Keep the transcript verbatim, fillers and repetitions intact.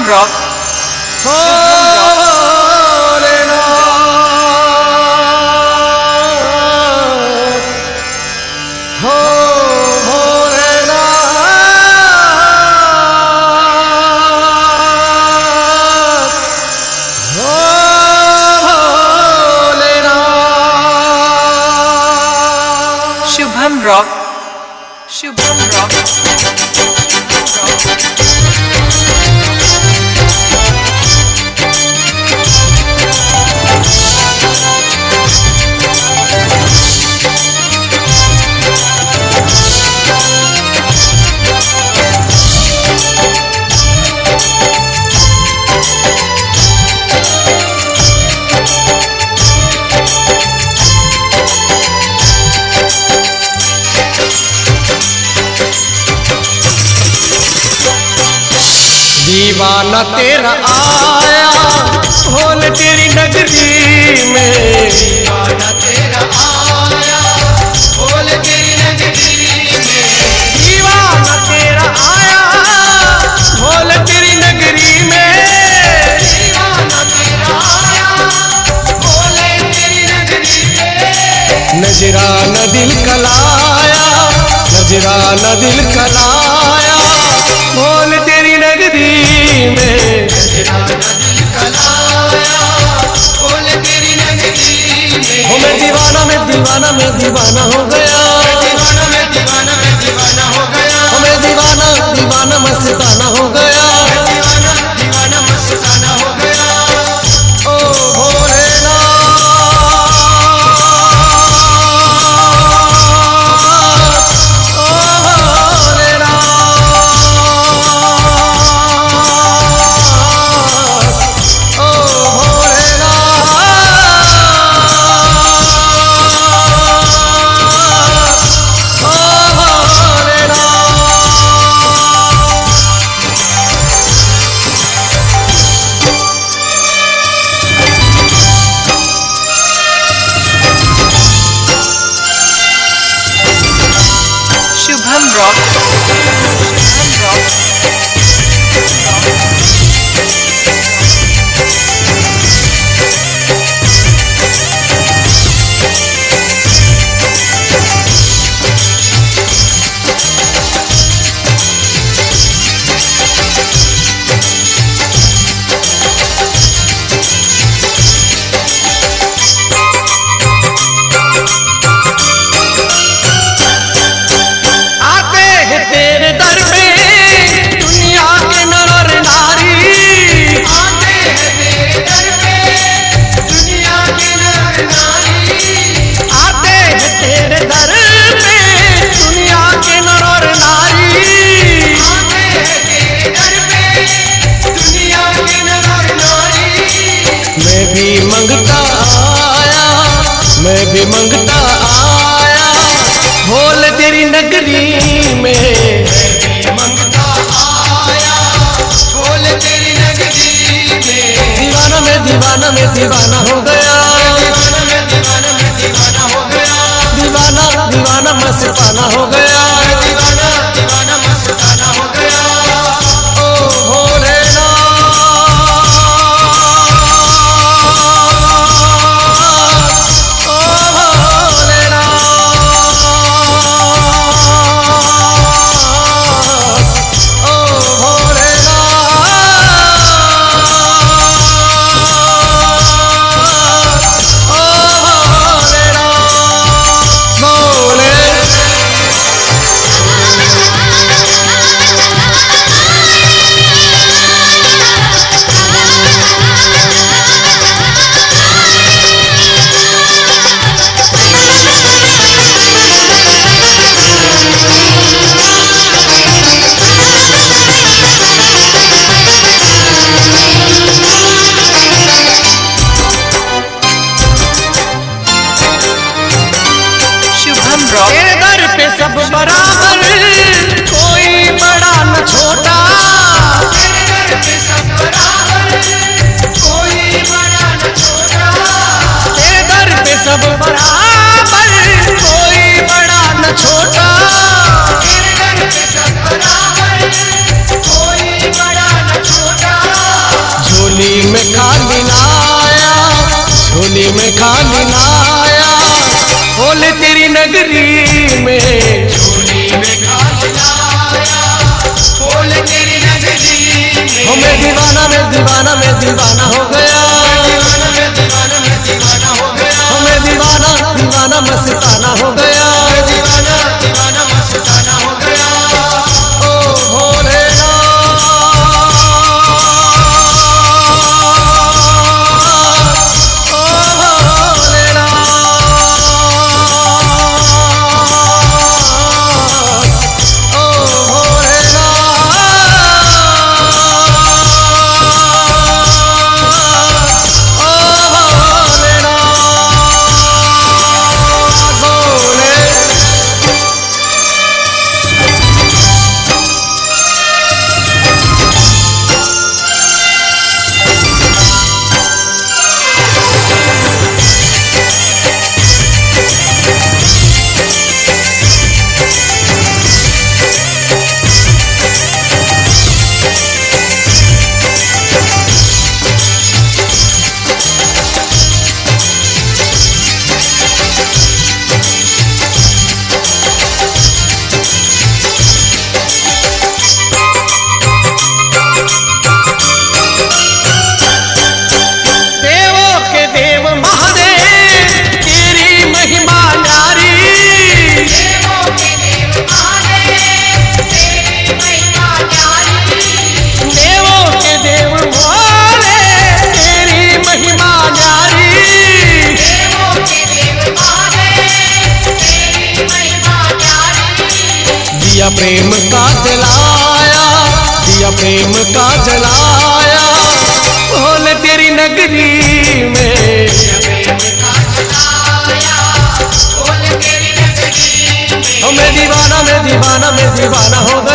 Rock Shubham rock Shubham rock दीवाना तेरा आया ढोल तेरी नगरी में, दीवाना तेरा आया ढोल तेरी नगरी में, दीवाना तेरा आया ढोल तेरी नगरी में, दीवाना तेरा आया ढोल तेरी नगरी में, नजराना दिल कलाया नजराना दिल कलाया ढोल तेरी नगरी में, नजराना दिल कलाया ढोल तेरी नगरी में। ओ मैं दीवाना मैं दीवाना मैं दीवाना हो गया, दीवाना मैं दीवाना मैं दीवाना हो गया, ओ मैं दीवाना दीवाना मस्ताना हो गया, दीवाना दीवाना मस्ताना हो गया। ओ भोलेनाथ शुभम रॉक शुभम रॉक तेरे दर पे दुनिया के नर और नारी, आते हैं तेरे दर पे दुनिया के नर नारी, आते हैं तेरे दर पे दुनिया के नर और नारी, आते हैं तेरे दर पे दुनिया के नर नारी। मैं भी मंगता आया मैं भी मंगता आया ढोल तेरी नगरी में, मंगता आया ढोल तेरी नगरी में, दीवाना मैं दीवाना मैं दीवाना हो गया, दीवाना मैं दीवाना मैं दीवाना हो गया, दीवाना दीवाना मस्ताना हो गया, दीवाना दीवाना मस्ताना हो गया। ओ भोलेनाथ तेरे दर पे सब बराबर कोई बड़ा न छोटा, तेरे दर पे सब बराबर कोई बड़ा न छोटा, तेरे दर पे सब बराबर कोई बड़ा न छोटा, तेरे दर पे सब बराबर कोई बड़ा न छोटा। तेरी नगरी में। चोली में खाल लाया बोल तेरी नगरी में। मैं दीवाना मैं दीवाना मैं दीवाना हो गया। दीवाना मैं दीवाना मैं दीवाना हो गया। मैं दीवाना दीवाना मस्ताना हो गया। दीवाना दीवाना मस्ताना हो गया। ओ भोलेनाथ, ओ भोलेनाथ, ओ देवों के देव महादेव तेरी महिमा न्यारी। देवों के देव महादेव तेरी महिमा न्यारी। देवों के देव महादेव तेरी महिमा न्यारी। देवों के देव महादेव तेरी महिमा न्यारी। दिया प्रेम का जलाया, दिया प्रेम का जलाया बोल तेरी नगरी में। प्रेम का जलाया बोल तेरी नगरी में। मैं दीवाना मैं दीवाना मैं दीवाना हो गया।